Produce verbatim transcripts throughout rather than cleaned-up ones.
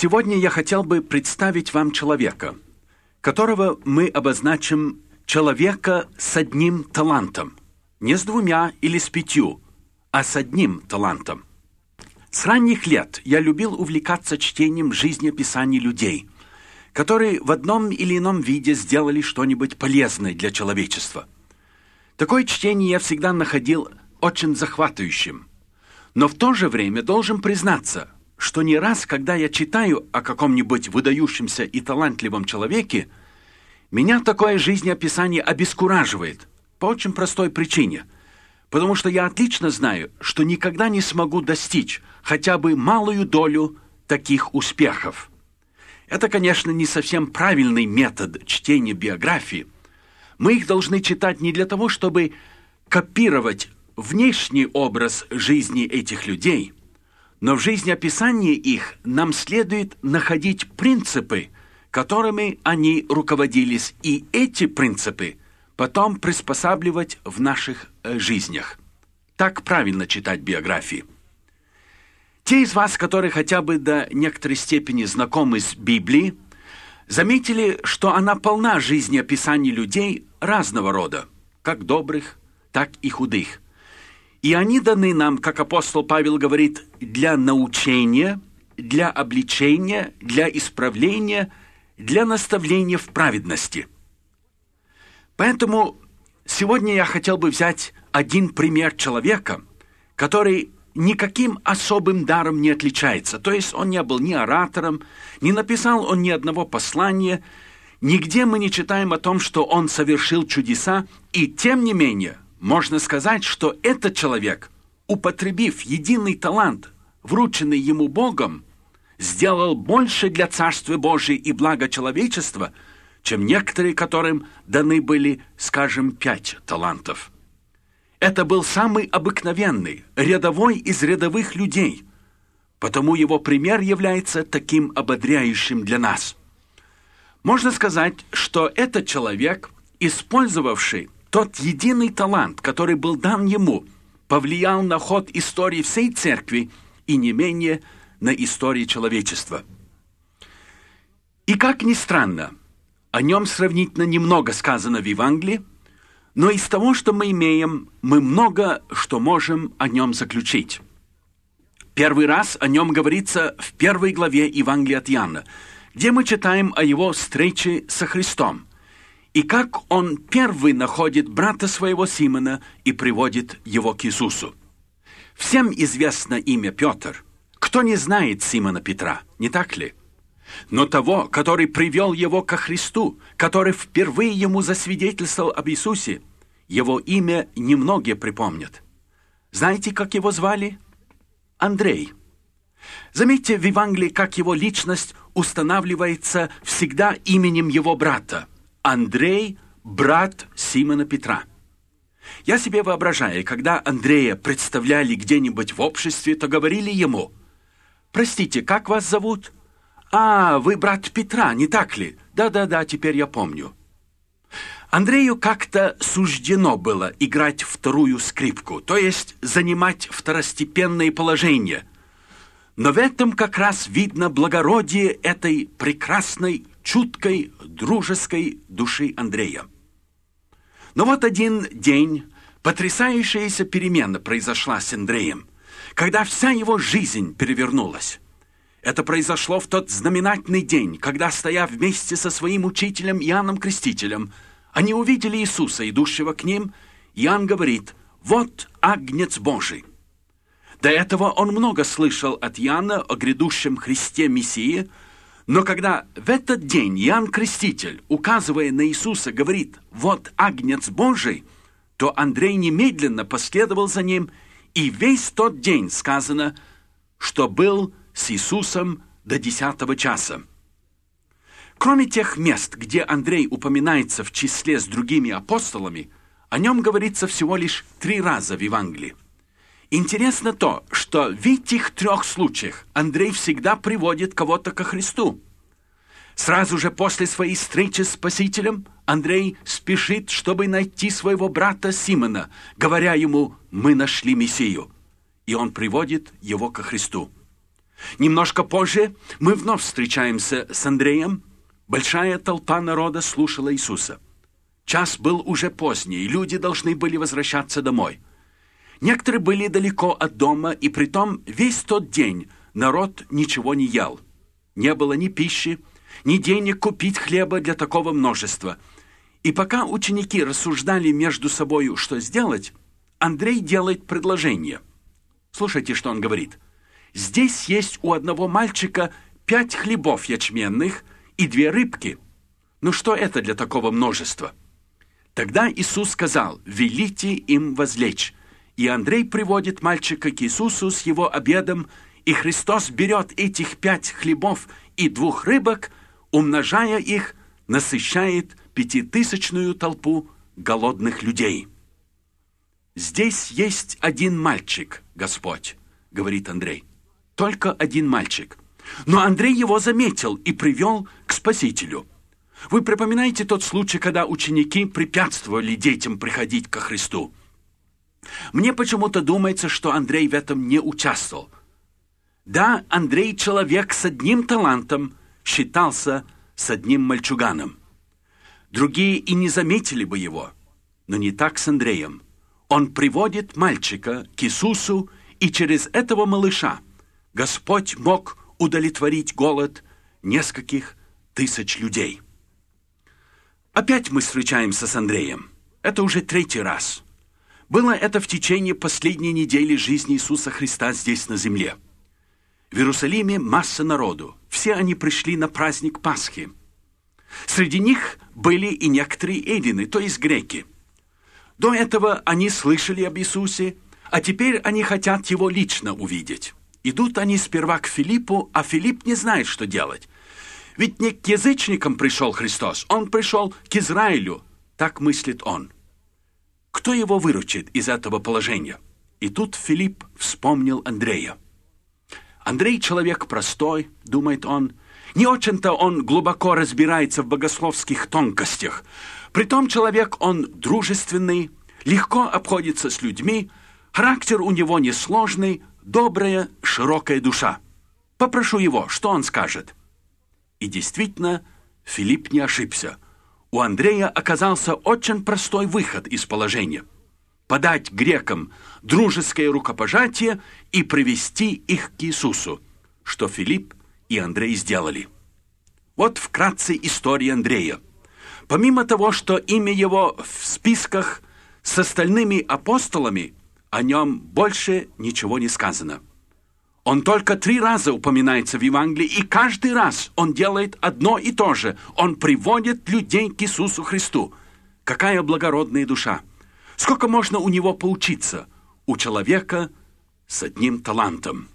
Сегодня я хотел бы представить вам человека, которого мы обозначим человека с одним талантом. Не с двумя или с пятью, а с одним талантом. С ранних лет я любил увлекаться чтением жизнеописаний людей, которые в одном или ином виде сделали что-нибудь полезное для человечества. Такое чтение я всегда находил очень захватывающим. Но в то же время должен признаться, что не раз, когда я читаю о каком-нибудь выдающемся и талантливом человеке, меня такое жизнеописание обескураживает по очень простой причине. Потому что я отлично знаю, что никогда не смогу достичь хотя бы малую долю таких успехов. Это, конечно, не совсем правильный метод чтения биографии. Мы их должны читать не для того, чтобы копировать внешний образ жизни этих людей, но в жизнеописании их нам следует находить принципы, которыми они руководились, и эти принципы потом приспосабливать в наших э, жизнях. Так правильно читать биографии. Те из вас, которые хотя бы до некоторой степени знакомы с Библией, заметили, что она полна жизнеописаний людей разного рода, как добрых, так и худых. И они даны нам, как апостол Павел говорит, для научения, для обличения, для исправления, для наставления в праведности. Поэтому сегодня я хотел бы взять один пример человека, который никаким особым даром не отличается. То есть он не был ни оратором, не написал он ни одного послания, нигде мы не читаем о том, что он совершил чудеса, и тем не менее можно сказать, что этот человек, употребив единый талант, врученный ему Богом, сделал больше для Царства Божия и блага человечества, чем некоторые, которым даны были, скажем, пять талантов. Это был самый обыкновенный, рядовой из рядовых людей, потому его пример является таким ободряющим для нас. Можно сказать, что этот человек, использовавший тот единый талант, который был дан ему, повлиял на ход истории всей церкви и не менее на историю человечества. И как ни странно, о нем сравнительно немного сказано в Евангелии, но из того, что мы имеем, мы много что можем о нем заключить. Первый раз о нем говорится в первой главе Евангелия от Иоанна, где мы читаем о его встрече со Христом, и как он первый находит брата своего Симона и приводит его к Иисусу. Всем известно имя Петр. Кто не знает Симона Петра, не так ли? Но того, который привел его ко Христу, который впервые ему засвидетельствовал об Иисусе, его имя немногие припомнят. Знаете, как его звали? Андрей. Заметьте в Евангелии, как его личность устанавливается всегда именем его брата. Андрей, брат Симона Петра. Я себе воображаю, когда Андрея представляли где-нибудь в обществе, то говорили ему: «Простите, как вас зовут?» «А, вы брат Петра, не так ли?» «Да-да-да, теперь я помню». Андрею как-то суждено было играть вторую скрипку, то есть занимать второстепенное положение. Но в этом как раз видно благородие этой прекрасной, чуткой, дружеской души Андрея. Но вот один день потрясающаяся перемена произошла с Андреем, когда вся его жизнь перевернулась. Это произошло в тот знаменательный день, когда, стоя вместе со своим учителем Иоанном Крестителем, они увидели Иисуса, идущего к ним. Иоанн говорит: «Вот Агнец Божий». До этого он много слышал от Иоанна о грядущем Христе Мессии, но когда в этот день Иоанн Креститель, указывая на Иисуса, говорит: «Вот Агнец Божий», то Андрей немедленно последовал за ним, и весь тот день сказано, что был с Иисусом до десятого часа. Кроме тех мест, где Андрей упоминается в числе с другими апостолами, о нем говорится всего лишь три раза в Евангелии. Интересно то, что в этих трех случаях Андрей всегда приводит кого-то ко Христу. Сразу же после своей встречи с Спасителем Андрей спешит, чтобы найти своего брата Симона, говоря ему: «Мы нашли Мессию». И он приводит его ко Христу. Немножко позже мы вновь встречаемся с Андреем. Большая толпа народа слушала Иисуса. Час был уже поздний, и люди должны были возвращаться домой. Некоторые были далеко от дома, и притом весь тот день народ ничего не ел. Не было ни пищи, ни денег купить хлеба для такого множества. И пока ученики рассуждали между собою, что сделать, Андрей делает предложение. Слушайте, что он говорит. «Здесь есть у одного мальчика пять хлебов ячменных и две рыбки. Ну что это для такого множества?» Тогда Иисус сказал: «Велите им возлечь». И Андрей приводит мальчика к Иисусу с его обедом, и Христос берет этих пять хлебов и двух рыбок, умножая их, насыщает пятитысячную толпу голодных людей. «Здесь есть один мальчик, Господь», — говорит Андрей. «Только один мальчик». Но Андрей его заметил и привел к Спасителю. Вы припоминаете тот случай, когда ученики препятствовали детям приходить ко Христу? Мне почему-то думается, что Андрей в этом не участвовал. Да, Андрей, человек с одним талантом, считался с одним мальчуганом. Другие и не заметили бы его, но не так с Андреем. Он приводит мальчика к Иисусу, и через этого малыша Господь мог удовлетворить голод нескольких тысяч людей. Опять мы встречаемся с Андреем. Это уже третий раз. Было это в течение последней недели жизни Иисуса Христа здесь на земле. В Иерусалиме масса народу. Все они пришли на праздник Пасхи. Среди них были и некоторые эллины, то есть греки. До этого они слышали об Иисусе, а теперь они хотят его лично увидеть. Идут они сперва к Филиппу, а Филипп не знает, что делать. Ведь не к язычникам пришел Христос, он пришел к Израилю, так мыслит он. Кто его выручит из этого положения? И тут Филипп вспомнил Андрея. Андрей человек простой, думает он. Не очень-то он глубоко разбирается в богословских тонкостях. Притом человек он дружественный, легко обходится с людьми, характер у него несложный, добрая, широкая душа. Попрошу его, что он скажет. И действительно, Филипп не ошибся. У Андрея оказался очень простой выход из положения. Подать грекам дружеское рукопожатие и привести их к Иисусу, что Филипп и Андрей сделали. Вот вкратце история Андрея. Помимо того, что имя его в списках с остальными апостолами, о нем больше ничего не сказано. Он только три раза упоминается в Евангелии, и каждый раз он делает одно и то же. Он приводит людей к Иисусу Христу. Какая благородная душа! Сколько можно у него поучиться, у человека с одним талантом?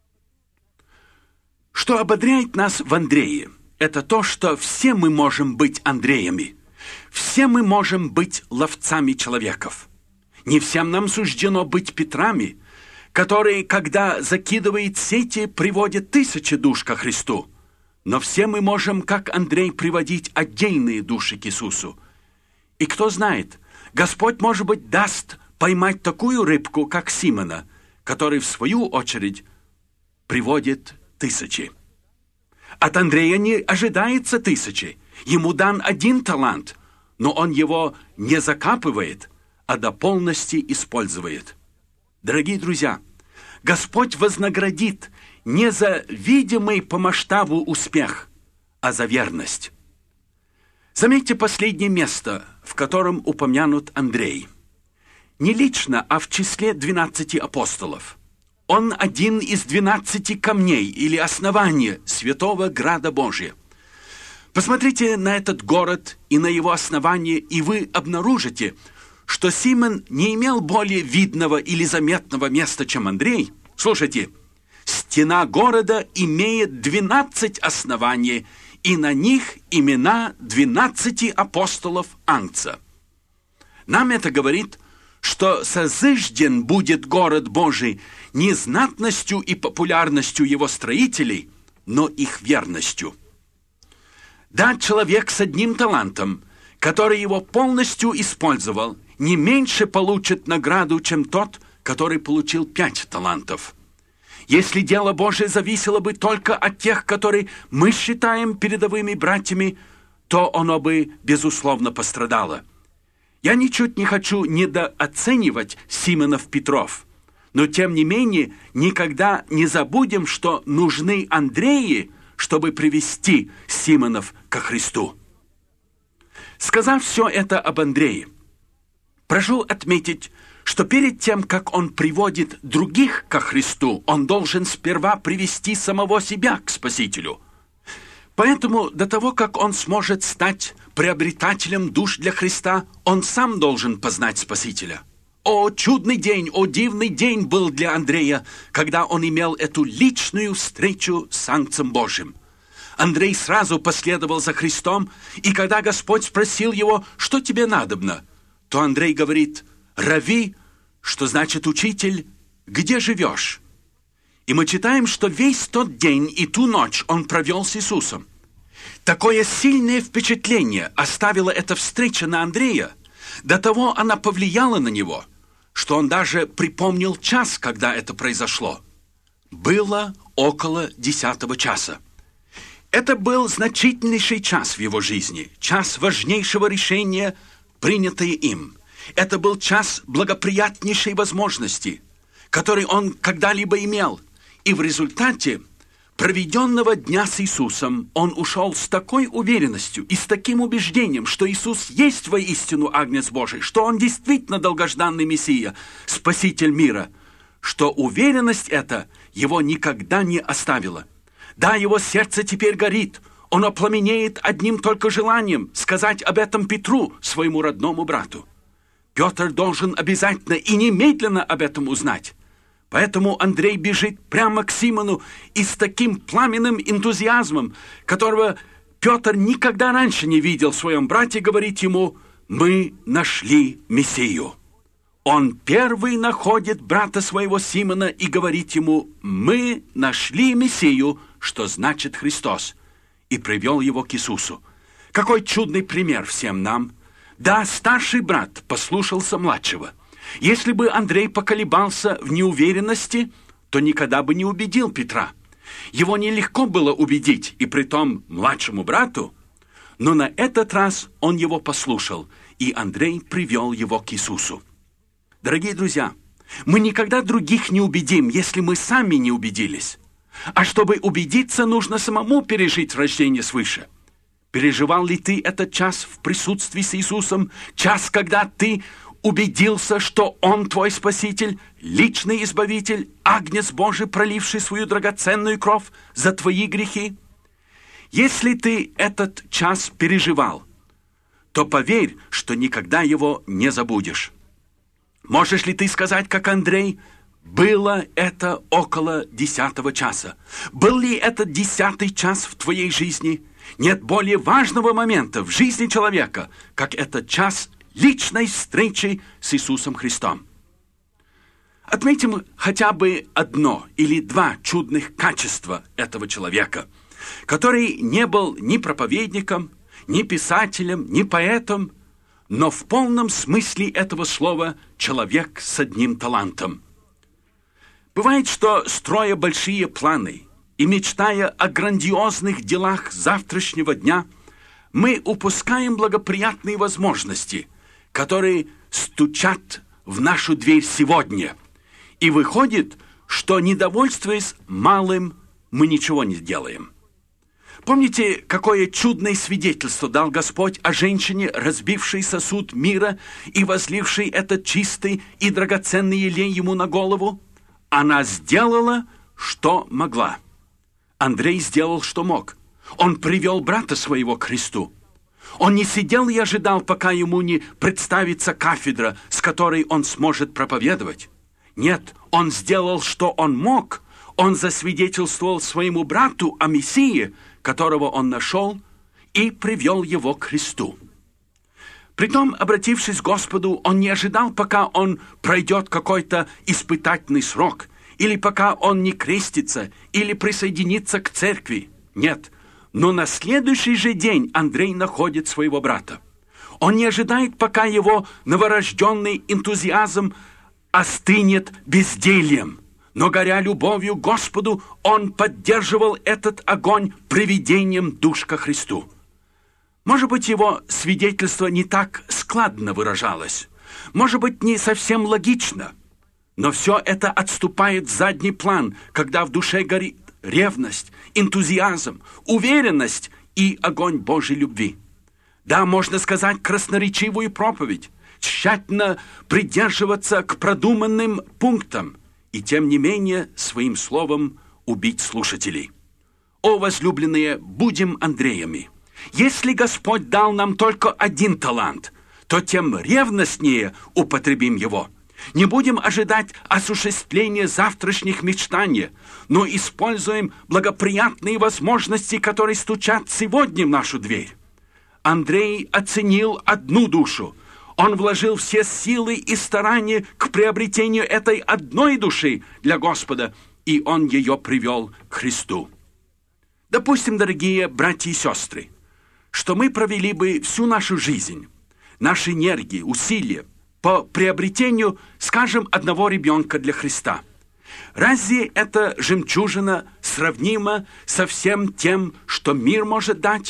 Что ободряет нас в Андрее, это то, что все мы можем быть Андреями. Все мы можем быть ловцами человеков. Не всем нам суждено быть Петрами, которые, когда закидывает сети, приводят тысячи душ ко Христу. Но все мы можем, как Андрей, приводить отдельные души к Иисусу. И кто знает, Господь, может быть, даст поймать такую рыбку, как Симона, который, в свою очередь, приводит тысячи. От Андрея не ожидается тысячи. Ему дан один талант, но он его не закапывает, а до полности использует. Дорогие друзья, Господь вознаградит не за видимый по масштабу успех, а за верность. Заметьте последнее место, в котором упомянут Андрей. Не лично, а в числе двенадцати апостолов. Он один из двенадцати камней или основания святого Града Божия. Посмотрите на этот город и на его основание, и вы обнаружите, что Симон не имел более видного или заметного места, чем Андрей. Слушайте, стена города имеет двенадцать оснований, и на них имена двенадцати апостолов Ангца. Нам это говорит, что созижден будет город Божий не знатностью и популярностью его строителей, но их верностью. Да, человек с одним талантом, который его полностью использовал, не меньше получит награду, чем тот, который получил пять талантов. Если дело Божие зависело бы только от тех, которые мы считаем передовыми братьями, то оно бы, безусловно, пострадало. Я ничуть не хочу недооценивать Симонов Петров, но, тем не менее, никогда не забудем, что нужны Андреи, чтобы привести Симонов ко Христу. Сказав все это об Андрее, прошу отметить, что перед тем, как он приводит других ко Христу, он должен сперва привести самого себя к Спасителю. Поэтому до того, как он сможет стать приобретателем душ для Христа, он сам должен познать Спасителя. О, чудный день, о, дивный день был для Андрея, когда он имел эту личную встречу с Агнцем Божьим. Андрей сразу последовал за Христом, и когда Господь спросил его, что тебе надобно, то Андрей говорит: «Рави», что значит «учитель», «где живешь?» И мы читаем, что весь тот день и ту ночь он провел с Иисусом. Такое сильное впечатление оставила эта встреча на Андрея, до того она повлияла на него, что он даже припомнил час, когда это произошло. Было около десятого часа. Это был значительнейший час в его жизни, час важнейшего решения, принятое им. Это был час благоприятнейшей возможности, который он когда-либо имел. И в результате проведенного дня с Иисусом он ушел с такой уверенностью и с таким убеждением, что Иисус есть воистину Агнец Божий, что Он действительно долгожданный Мессия, Спаситель мира, что уверенность эта его никогда не оставила. Да, его сердце теперь горит, оно пламенеет одним только желанием сказать об этом Петру, своему родному брату. Петр должен обязательно и немедленно об этом узнать. Поэтому Андрей бежит прямо к Симону и с таким пламенным энтузиазмом, которого Петр никогда раньше не видел в своем брате, говорит ему: «Мы нашли Мессию». Он первый находит брата своего Симона и говорит ему: «Мы нашли Мессию», что значит Христос, и привел его к Иисусу. Какой чудный пример всем нам! Да, старший брат послушался младшего. Если бы Андрей поколебался в неуверенности, то никогда бы не убедил Петра. Его нелегко было убедить, и притом младшему брату, но на этот раз он его послушал, и Андрей привел его к Иисусу. Дорогие друзья, мы никогда других не убедим, если мы сами не убедились. А чтобы убедиться, нужно самому пережить рождение свыше. Переживал ли ты этот час в присутствии с Иисусом, час, когда ты убедился, что Он твой Спаситель, личный Избавитель, Агнец Божий, проливший свою драгоценную кровь за твои грехи? Если ты этот час переживал, то поверь, что никогда его не забудешь. Можешь ли ты сказать, как Андрей: «Было это около десятого часа»? Был ли этот десятый час в твоей жизни? Нет более важного момента в жизни человека, как этот час личной встречи с Иисусом Христом. Отметим хотя бы одно или два чудных качества этого человека, который не был ни проповедником, ни писателем, ни поэтом, но в полном смысле этого слова человек с одним талантом. Бывает, что, строя большие планы и мечтая о грандиозных делах завтрашнего дня, мы упускаем благоприятные возможности, которые стучат в нашу дверь сегодня. И выходит, что, недовольствуясь малым, мы ничего не делаем. Помните, какое чудное свидетельство дал Господь о женщине, разбившей сосуд мира и возлившей этот чистый и драгоценный елей ему на голову? Она сделала, что могла. Андрей сделал, что мог. Он привел брата своего к Христу. Он не сидел и ожидал, пока ему не представится кафедра, с которой он сможет проповедовать. Нет, он сделал, что он мог. Он засвидетельствовал своему брату о Мессии, которого он нашел, и привел его к Христу. Притом, обратившись к Господу, он не ожидал, пока он пройдет какой-то испытательный срок, или пока он не крестится, или присоединится к церкви. Нет, но на следующий же день Андрей находит своего брата. Он не ожидает, пока его новорожденный энтузиазм остынет бездельем, Но, горя любовью к Господу, он поддерживал этот огонь приведением душ ко Христу. Может быть, его свидетельство не так складно выражалось, может быть, не совсем логично, но все это отступает в задний план, когда в душе горит ревность, энтузиазм, уверенность и огонь Божьей любви. Да, можно сказать красноречивую проповедь, тщательно придерживаться к продуманным пунктам и, тем не менее, своим словом убить слушателей. О, возлюбленные, будем Андреями! Если Господь дал нам только один талант, то тем ревностнее употребим его. Не будем ожидать осуществления завтрашних мечтаний, но используем благоприятные возможности, которые стучат сегодня в нашу дверь. Андрей оценил одну душу. Он вложил все силы и старания к приобретению этой одной души для Господа, и он ее привел к Христу. Допустим, дорогие братья и сестры, что мы провели бы всю нашу жизнь, наши энергии, усилия по приобретению, скажем, одного ребенка для Христа. Разве эта жемчужина сравнима со всем тем, что мир может дать?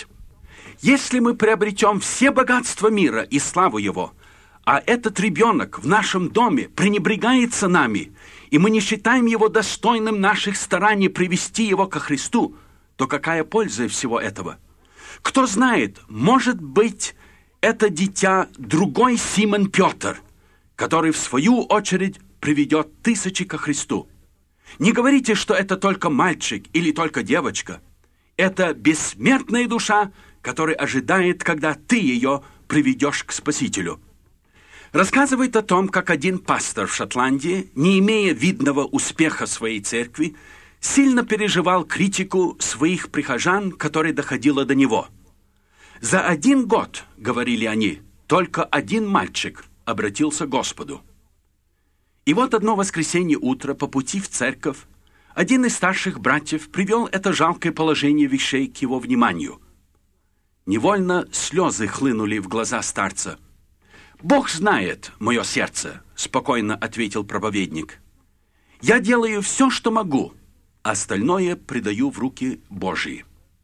Если мы приобретем все богатства мира и славу его, а этот ребенок в нашем доме пренебрегается нами, и мы не считаем его достойным наших стараний привести его ко Христу, то какая польза всего этого? Кто знает, может быть, это дитя другой Симон Петр, который в свою очередь приведет тысячи ко Христу. Не говорите, что это только мальчик или только девочка. Это бессмертная душа, которая ожидает, когда ты ее приведешь к Спасителю. Рассказывает о том, как один пастор в Шотландии, не имея видного успеха своей церкви, сильно переживал критику своих прихожан, которая доходила до него. «За один год, — говорили они, — только один мальчик обратился к Господу». И вот одно воскресенье утро по пути в церковь один из старших братьев привел это жалкое положение вещей к его вниманию. Невольно слезы хлынули в глаза старца. «Бог знает мое сердце, — спокойно ответил проповедник. Я делаю все, что могу, остальное предаю в руки Божьи».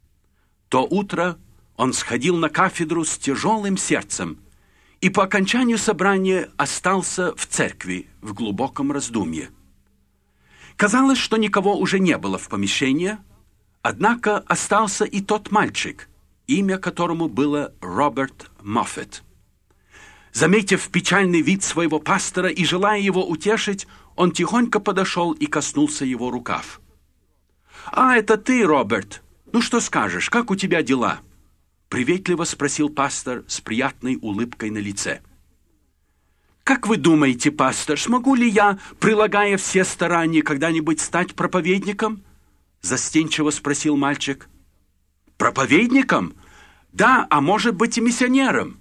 То утро он сходил на кафедру с тяжелым сердцем и по окончанию собрания остался в церкви в глубоком раздумье. Казалось, что никого уже не было в помещении, однако остался и тот мальчик, имя которому было Роберт Моффетт. Заметив печальный вид своего пастора и желая его утешить, он тихонько подошел и коснулся его рукав. «А, это ты, Роберт! Ну что скажешь, как у тебя дела?» Приветливо спросил пастор с приятной улыбкой на лице. «Как вы думаете, пастор, смогу ли я, прилагая все старания, когда-нибудь стать проповедником?» Застенчиво спросил мальчик. «Проповедником? Да, а может быть и миссионером».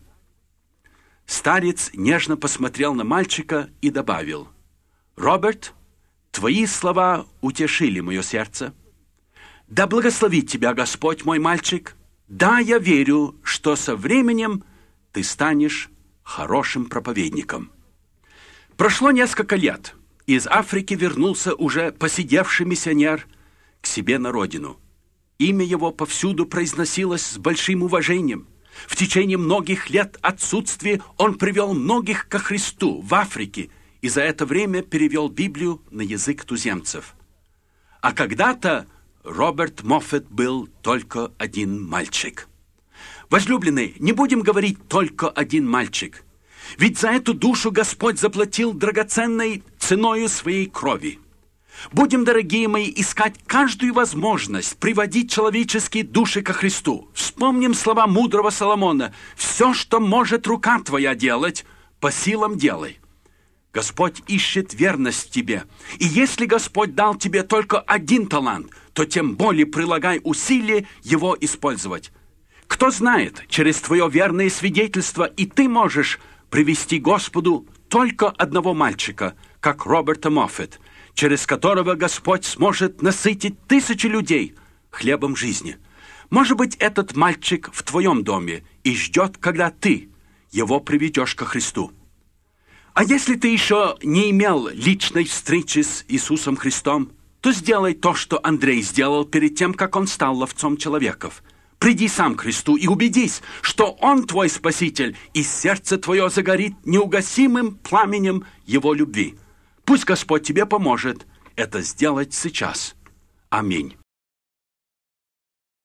Старец нежно посмотрел на мальчика и добавил: «Роберт, твои слова утешили мое сердце. Да благословит тебя Господь, мой мальчик. Да, я верю, что со временем ты станешь хорошим проповедником». Прошло несколько лет. Из Африки вернулся уже поседевший миссионер к себе на родину. Имя его повсюду произносилось с большим уважением. В течение многих лет отсутствия он привел многих ко Христу в Африке и за это время перевел Библию на язык туземцев. А когда-то Роберт Моффетт был только один мальчик. Возлюбленные, не будем говорить «только один мальчик», ведь за эту душу Господь заплатил драгоценной ценою своей крови. Будем, дорогие мои, искать каждую возможность приводить человеческие души ко Христу. Вспомним слова мудрого Соломона: «Все, что может рука твоя делать, по силам делай». Господь ищет верность в тебе. И если Господь дал тебе только один талант, то тем более прилагай усилия его использовать. Кто знает, через твое верное свидетельство и ты можешь привести Господу только одного мальчика, как Роберта Моффетт, через которого Господь сможет насытить тысячи людей хлебом жизни. Может быть, этот мальчик в твоем доме и ждет, когда ты его приведешь ко Христу. А если ты еще не имел личной встречи с Иисусом Христом, то сделай то, что Андрей сделал перед тем, как он стал ловцом человеков. Приди сам к Христу и убедись, что Он твой Спаситель, и сердце твое загорит неугасимым пламенем Его любви. Пусть Господь тебе поможет это сделать сейчас. Аминь.